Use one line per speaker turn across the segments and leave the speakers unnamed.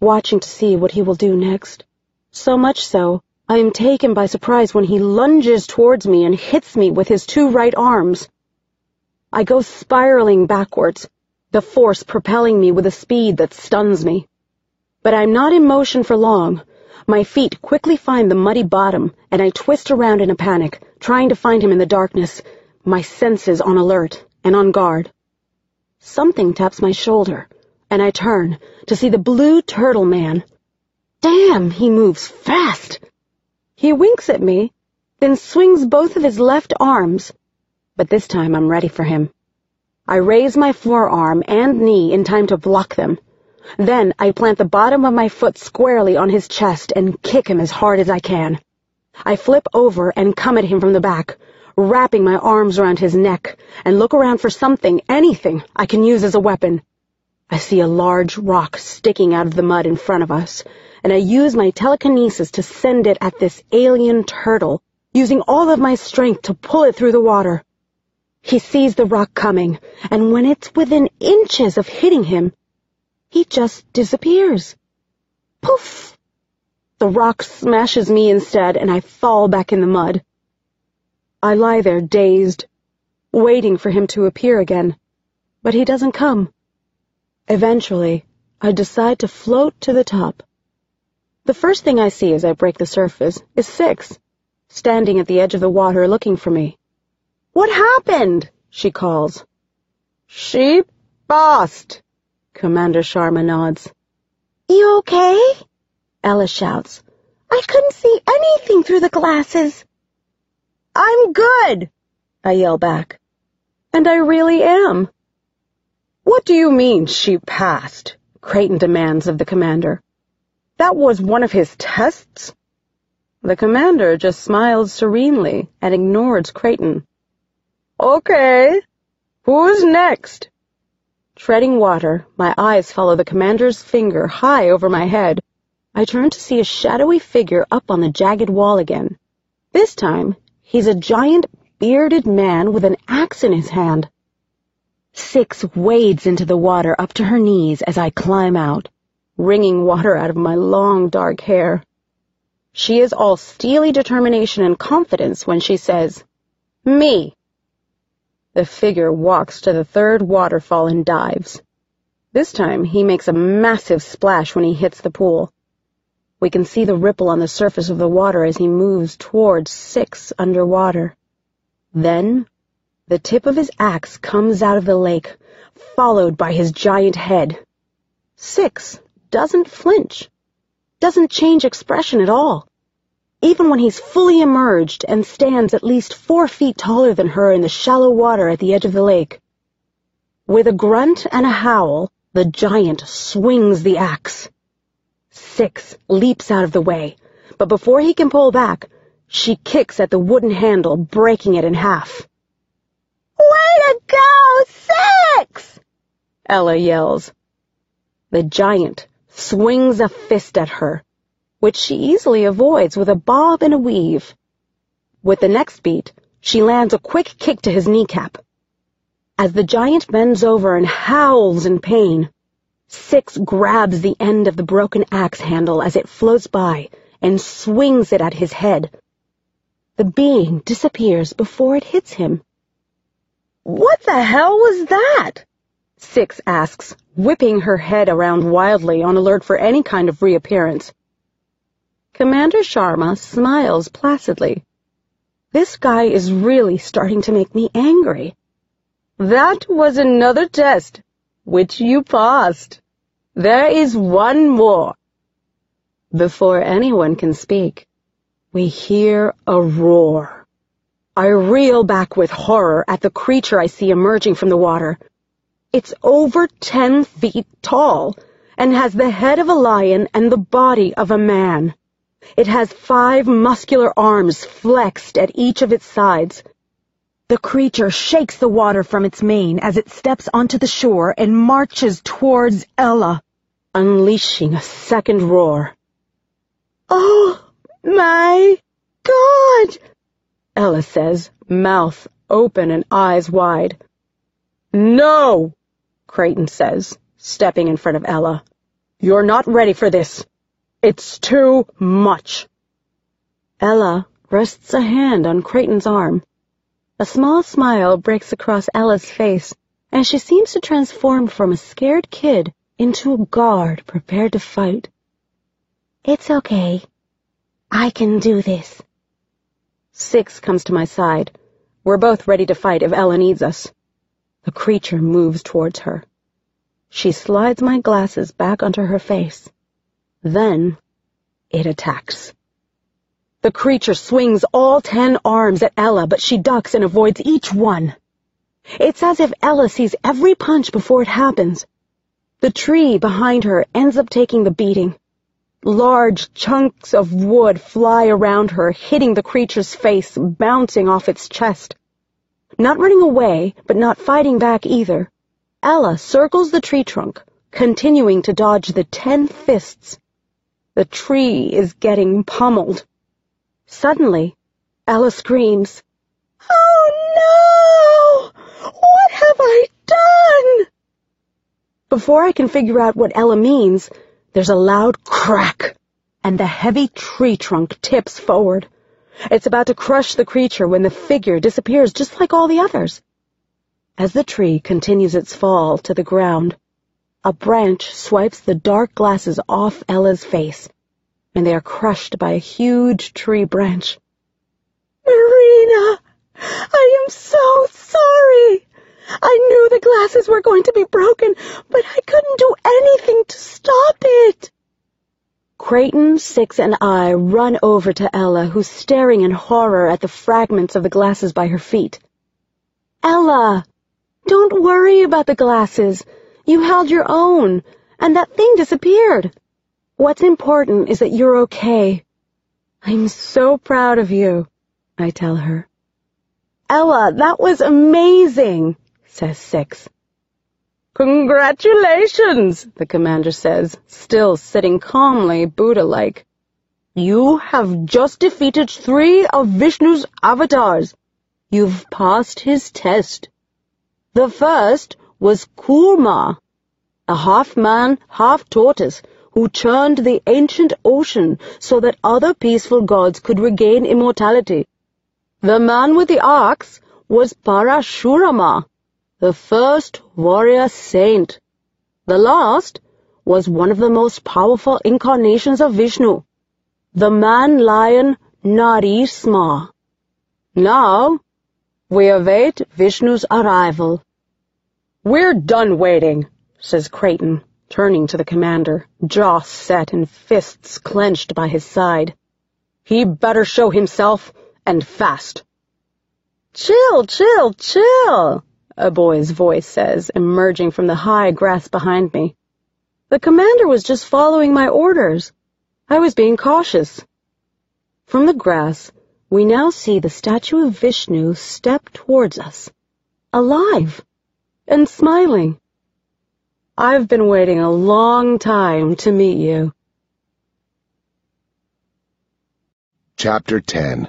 watching to see what he will do next. So much so, I am taken by surprise when he lunges towards me and hits me with his 2 right arms. I go spiraling backwards, the force propelling me with a speed that stuns me. But I'm not in motion for long. My feet quickly find the muddy bottom, and I twist around in a panic, trying to find him in the darkness, my senses on alert and on guard. Something taps my shoulder, and I turn to see the blue turtle man. Damn, he moves fast! He winks at me, then swings both of his left arms, but this time I'm ready for him. I raise my forearm and knee in time to block them. Then I plant the bottom of my foot squarely on his chest and kick him as hard as I can. I flip over and come at him from the back, wrapping my arms around his neck, and look around for something, anything, I can use as a weapon. I see a large rock sticking out of the mud in front of us, and I use my telekinesis to send it at this alien turtle, using all of my strength to pull it through the water. He sees the rock coming, and when it's within inches of hitting him, he just disappears. Poof! The rock smashes me instead, and I fall back in the mud. I lie there dazed, waiting for him to appear again, but he doesn't come. Eventually, I decide to float to the top. The first thing I see as I break the surface is Six, standing at the edge of the water looking for me. "What happened?" she calls. "She passed," Commander Sharma nods. "You okay?" Ella shouts. "I couldn't see anything through the glasses." "I'm good," I yell back. And I really am. "What do you mean, she passed?" Creighton demands of the commander. "That was one of his tests?" The commander just smiled serenely and ignored Creighton. "Okay. Who's next?" Treading water, my eyes follow the commander's finger high over my head. I turn to see a shadowy figure up on the jagged wall again. This time, he's a giant, bearded man with an axe in his hand. Six wades into the water up to her knees as I climb out, wringing water out of my long, dark hair. She is all steely determination and confidence when she says, "Me." The figure walks to the third waterfall and dives. This time, he makes a massive splash when he hits the pool. We can see the ripple on the surface of the water as he moves towards Six underwater. Then, the tip of his axe comes out of the lake, followed by his giant head. Six doesn't flinch, doesn't change expression at all. Even when he's fully emerged and stands at least 4 feet taller than her in the shallow water at the edge of the lake. With a grunt and a howl, the giant swings the axe. Six leaps out of the way, but before he can pull back, she kicks at the wooden handle, breaking it in half. "Way to go, Six!" Ella yells. The giant swings a fist at her, which she easily avoids with a bob and a weave. With the next beat, she lands a quick kick to his kneecap. As the giant bends over and howls in pain, Six grabs the end of the broken axe handle as it floats by and swings it at his head. The being disappears before it hits him. "What the hell was that?" Six asks, whipping her head around wildly on alert for any kind of reappearance. Commander Sharma smiles placidly. This guy is really starting to make me angry. "That was another test, which you passed. There is one more." Before anyone can speak, we hear a roar. I reel back with horror at the creature I see emerging from the water. It's over 10 feet tall and has the head of a lion and the body of a man. It has 5 muscular arms flexed at each of its sides. The creature shakes the water from its mane as it steps onto the shore and marches towards Ella, unleashing a second roar. "Oh, my God!" Ella says, mouth open and eyes wide. "No!" Creighton says, stepping in front of Ella. You're not ready for this. It's too much. Ella rests a hand on Creighton's arm. A small smile breaks across Ella's face, and she seems to transform from a scared kid into a guard prepared to fight. It's okay. I can do this. Six comes to my side. We're both ready to fight if Ella needs us. The creature moves towards her. She slides my glasses back onto her face. Then it attacks. The creature swings all 10 arms at Ella, but she ducks and avoids each one. It's as if Ella sees every punch before it happens. The tree behind her ends up taking the beating. Large chunks of wood fly around her, hitting the creature's face, bouncing off its chest. Not running away, but not fighting back either, Ella circles the tree trunk, continuing to dodge the 10 fists. The tree is getting pummeled. Suddenly, Ella screams, "Oh no! What have I done?" Before I can figure out what Ella means, there's a loud crack, and the heavy tree trunk tips forward. It's about to crush the creature when the figure disappears just like all the others. As the tree continues its fall to the ground, a branch swipes the dark glasses off Ella's face, and they are crushed by a huge tree branch. "Marina, I am so sorry. I knew the glasses were going to be broken, but I couldn't do anything to stop it." Creighton, Six, and I run over to Ella, who's staring in horror at the fragments of the glasses by her feet. "Ella, don't worry about the glasses. You held your own, and that thing disappeared. What's important is that you're okay. I'm so proud of you," I tell her. "Ella, that was amazing," says Six. "Congratulations," the commander says, still sitting calmly, Buddha-like. "You have just defeated 3 of Vishnu's avatars. You've passed his test. The first was Kurma, a half-man, half-tortoise, who churned the ancient ocean so that other peaceful gods could regain immortality. The man with the axe was Parashurama, the first warrior saint. The last was one of the most powerful incarnations of Vishnu, the man-lion Narisma. Now, we await Vishnu's arrival." "We're done waiting," says Creighton, turning to the commander, jaw set and fists clenched by his side. "He better show himself, and fast." "Chill, chill, chill," a boy's voice says, emerging from the high grass behind me. The commander was just following my orders. I was being cautious. From the grass, we now see the statue of Vishnu step towards us, alive and smiling. "I've been waiting a long time to meet you."
Chapter 10.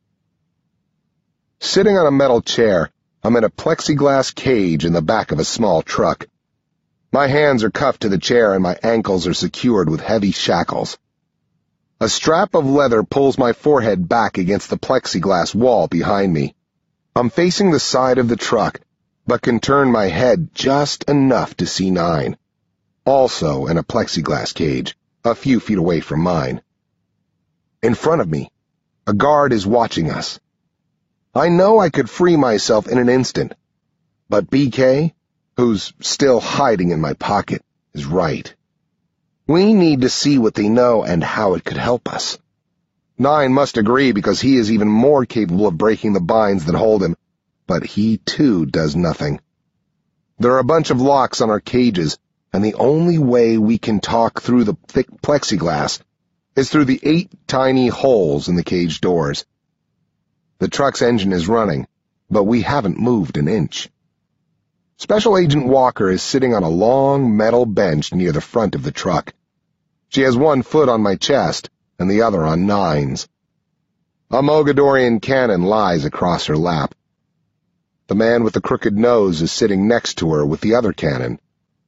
Sitting on a metal chair, I'm in a plexiglass cage in the back of a small truck. My hands are cuffed to the chair and my ankles are secured with heavy shackles. A strap of leather pulls my forehead back against the plexiglass wall behind me. I'm facing the side of the truck, but can turn my head just enough to see 9, also in a plexiglass cage, a few feet away from mine. In front of me, a guard is watching us. I know I could free myself in an instant, but BK, who's still hiding in my pocket, is right. We need to see what they know and how it could help us. 9 must agree because he is even more capable of breaking the binds that hold him, but he too does nothing. There are a bunch of locks on our cages, and the only way we can talk through the thick plexiglass is through the 8 tiny holes in the cage doors. The truck's engine is running, but we haven't moved an inch. Special Agent Walker is sitting on a long metal bench near the front of the truck. She has one foot on my chest and the other on 9's. A Mogadorian cannon lies across her lap. The man with the crooked nose is sitting next to her with the other cannon.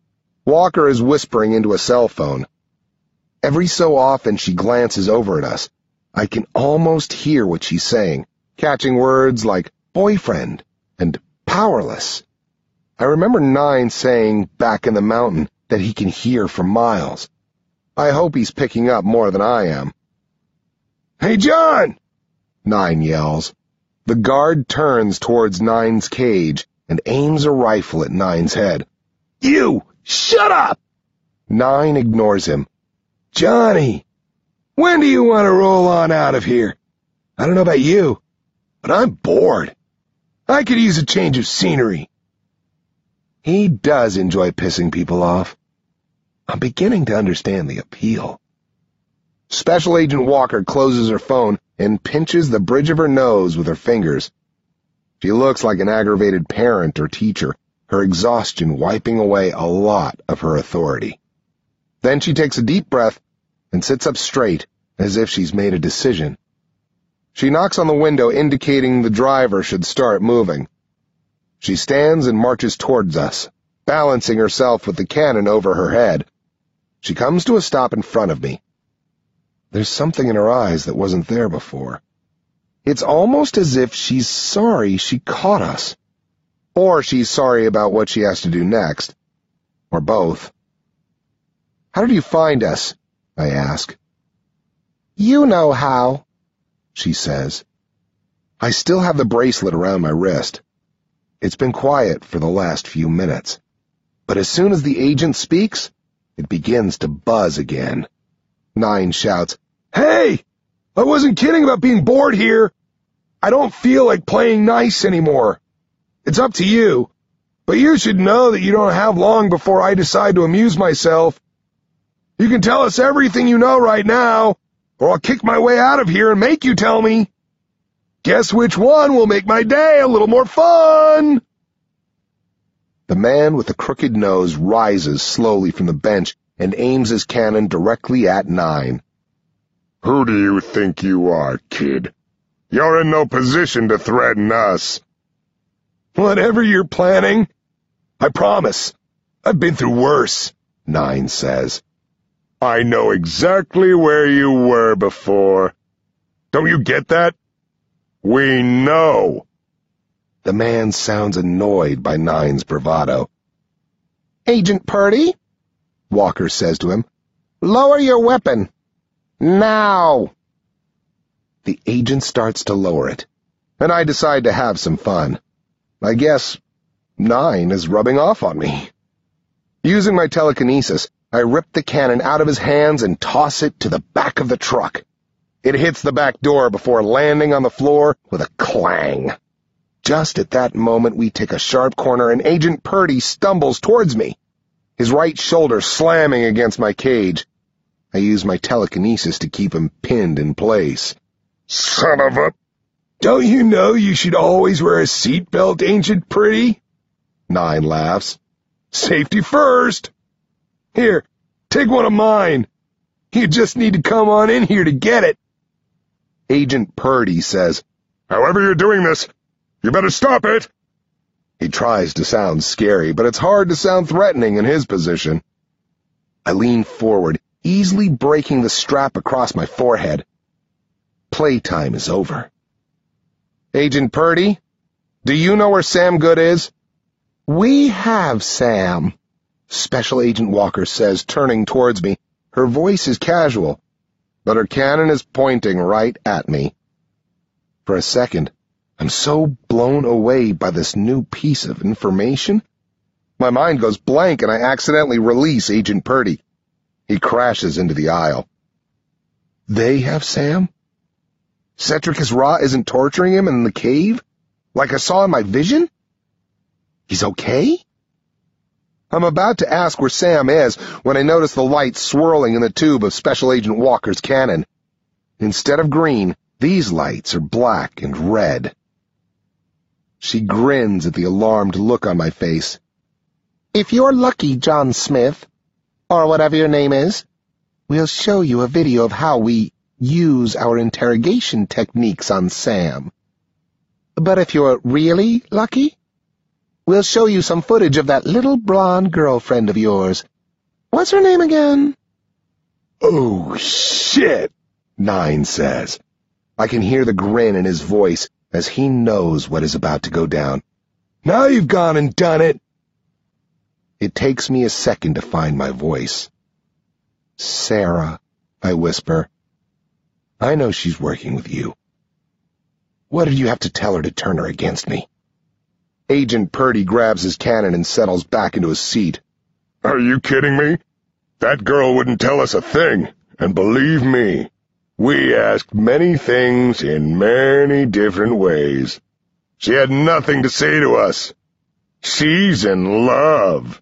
Walker is whispering into a cell phone. Every so often she glances over at us. I can almost hear what she's saying, catching words like boyfriend and powerless. I remember Nine saying back in the mountain that he can hear for miles. I hope he's picking up more than I am. "Hey, John!" Nine yells. The guard turns towards Nine's cage and aims a rifle at Nine's head. "You! Shut up!" Nine ignores him. "Johnny, when do you want to roll on out of here? I don't know about you, but I'm bored. I could use a change of scenery." He does enjoy pissing people off. I'm beginning to understand the appeal. Special Agent Walker closes her phone and pinches the bridge of her nose with her fingers. She looks like an aggravated parent or teacher, her exhaustion wiping away a lot of her authority. Then she takes a deep breath and sits up straight, as if she's made a decision. She knocks on the window, indicating the driver should start moving. She stands and marches towards us, balancing herself with the cannon over her head. She comes to a stop in front of me. There's something in her eyes that wasn't there before. It's almost as if she's sorry she caught us. Or she's sorry about what she has to do next. Or both. "How did you find us?" I ask. "You know how," she says. I still have the bracelet around my wrist. It's been quiet for the last few minutes. But as soon as the agent speaks, it begins to buzz again. Nine shouts, "Hey! I wasn't kidding about being bored here. I don't feel like playing nice anymore. It's up to you, but you should know that you don't have long before I decide to amuse myself. You can tell us everything you know right now, or I'll kick my way out of here and make you tell me. Guess which one will make my day a little more fun?" The man with the crooked nose rises slowly from the bench and aims his cannon directly at Nine. "Who do you think you are, kid? You're in no position to threaten us." "Whatever you're planning. I promise. I've been through worse," Nine says. "I know exactly where you were before. Don't you get that? We know." The man sounds annoyed by Nine's bravado. "Agent Purdy," Walker says to him, "lower your weapon. Now." The agent starts to lower it, and I decide to have some fun. I guess Nine is rubbing off on me. Using my telekinesis, I rip the cannon out of his hands and toss it to the back of the truck. It hits the back door before landing on the floor with a clang. Just at that moment, we take a sharp corner and Agent Purdy stumbles towards me, his right shoulder slamming against my cage. I use my telekinesis to keep him pinned in place. "Son of a... Don't you know you should always wear a seatbelt, Agent Purdy?" Nine laughs. "Safety first. Here, take one of mine. You just need to come on in here to get it." Agent Purdy says, "However you're doing this, you better stop it." He tries to sound scary, but it's hard to sound threatening in his position. I lean forward, easily breaking the strap across my forehead. Playtime is over. "Agent Purdy, do you know where Sam Good is?" "We have Sam," Special Agent Walker says, turning towards me. Her voice is casual, but her cannon is pointing right at me. For a second, I'm so blown away by this new piece of information. My mind goes blank and I accidentally release Agent Purdy. He crashes into the aisle. They have Sam? Cetricus Ra isn't torturing him in the cave, like I saw in my vision? He's okay? I'm about to ask where Sam is when I notice the light swirling in the tube of Special Agent Walker's cannon. Instead of green, these lights are black and red. She grins at the alarmed look on my face. "If you're lucky, John Smith, or whatever your name is, we'll show you a video of how we use our interrogation techniques on Sam. But if you're really lucky, we'll show you some footage of that little blonde girlfriend of yours What's her name again? Oh, shit, 9 says. I can hear the grin in his voice as he knows what is about to go down. Now you've gone and done it. It takes me a second to find my voice. Sarah, I whisper. I know she's working with you. What did you have to tell her to turn her against me? Agent Purdy grabs his cannon and settles back into his seat. Are you kidding me? That girl wouldn't tell us a thing, and believe me, we asked many things in many different ways. She had nothing to say to us. She's in love.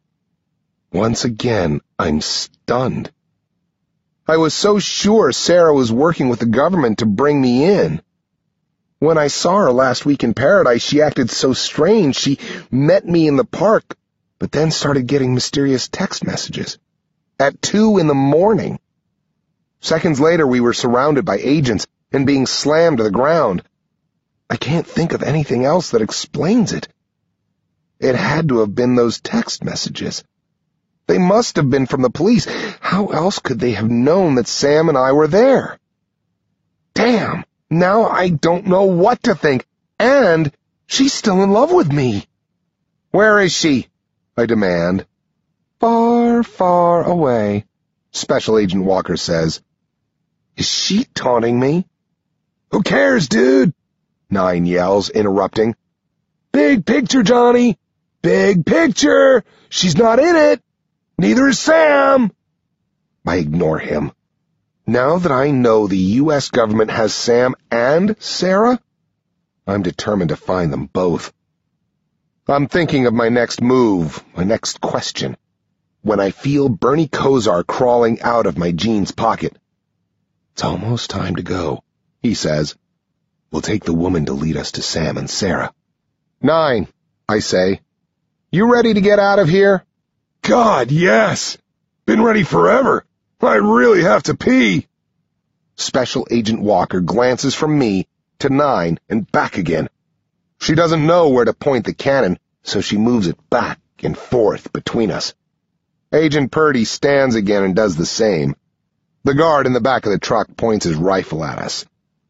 Once again, I'm stunned. I was so sure Sarah was working with the government to bring me in. When I saw her last week in Paradise, she acted so strange. She met me in the park, but then started getting mysterious text messages. At 2 a.m. Seconds later, we were surrounded by agents and being slammed to the ground. I can't think of anything else that explains it. It had to have been those text messages. They must have been from the police. How else could they have known that Sam and I were there? Damn, now I don't know what to think. And she's still in love with me. Where is she? I demand. Far, far away, Special Agent Walker says. Is she taunting me? Who cares, dude? 9 yells, interrupting. Big picture, Johnny. Big picture. She's not in it. Neither is Sam. I ignore him. Now that I know the U.S. government has Sam and Sarah, I'm determined to find them both. I'm thinking of my next move, my next question, when I feel Bernie Kosar crawling out of my jeans pocket. It's almost time to go, he says. We'll take the woman to lead us to Sam and Sarah. 9, I say. You ready to get out of here? God, yes. Been ready forever. I really have to pee. Special Agent Walker glances from me to 9 and back again. She doesn't know where to point the cannon, so she moves it back and forth between us. Agent Purdy stands again and does the same. The guard in the back of the truck points his rifle at us.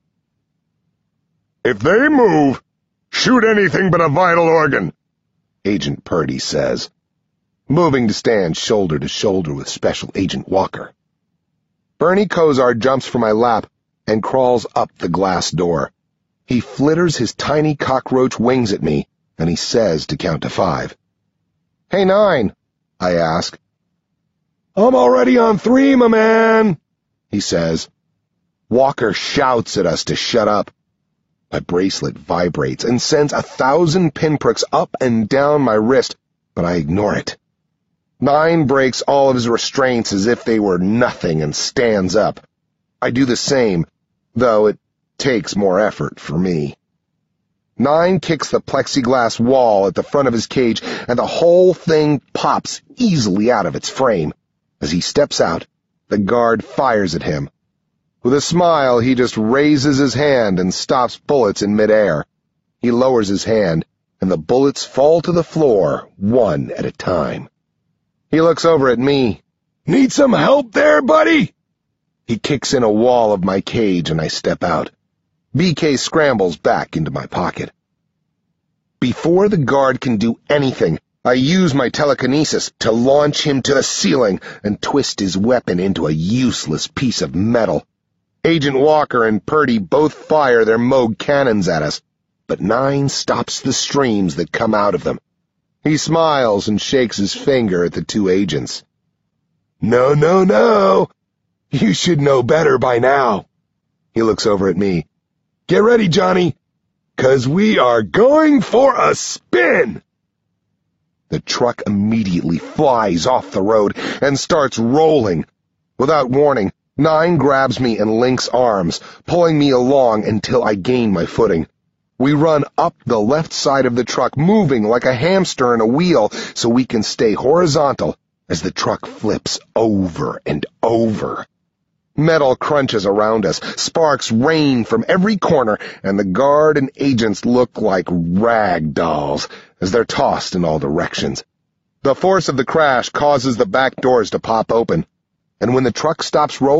If they move, shoot anything but a vital organ, Agent Purdy says, moving to stand shoulder to shoulder with Special Agent Walker. Bernie Kosar jumps from my lap and crawls up the glass door. He flitters his tiny cockroach wings at me, and he says to count to 5. Hey, 9, I ask. I'm already on 3, my man, he says. Walker shouts at us to shut up. My bracelet vibrates and sends 1,000 pinpricks up and down my wrist, but I ignore it. 9 breaks all of his restraints as if they were nothing and stands up. I do the same, though it takes more effort for me. 9 kicks the plexiglass wall at the front of his cage, and the whole thing pops easily out of its frame. As he steps out, the guard fires at him. With a smile, he just raises his hand and stops bullets in midair. He lowers his hand, and the bullets fall to the floor, one at a time. He looks over at me. Need some help there, buddy? He kicks in a wall of my cage, and I step out. BK scrambles back into my pocket. Before the guard can do anything, I use my telekinesis to launch him to the ceiling and twist his weapon into a useless piece of metal. Agent Walker and Purdy both fire their Moog cannons at us, but 9 stops the streams that come out of them. He smiles and shakes his finger at the 2 agents. No, no, no. You should know better by now. He looks over at me. Get ready, Johnny, 'cause we are going for a spin. The truck immediately flies off the road and starts rolling. Without warning, 9 grabs me and links arms, pulling me along until I gain my footing. We run up the left side of the truck, moving like a hamster in a wheel so we can stay horizontal as the truck flips over and over. Metal crunches around us, sparks rain from every corner, and the guard and agents look like rag dolls as they're tossed in all directions. The force of the crash causes the back doors to pop open, and when the truck stops rolling,